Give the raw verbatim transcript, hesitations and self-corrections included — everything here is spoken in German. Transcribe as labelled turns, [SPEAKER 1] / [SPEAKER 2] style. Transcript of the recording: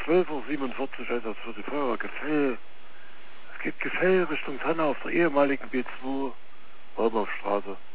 [SPEAKER 1] zwölf Uhr siebenundvierzig, also für die Feuerwehr Gefell. Es geht Gefell Richtung Tanne auf der ehemaligen B zwei, Baumhofstraße.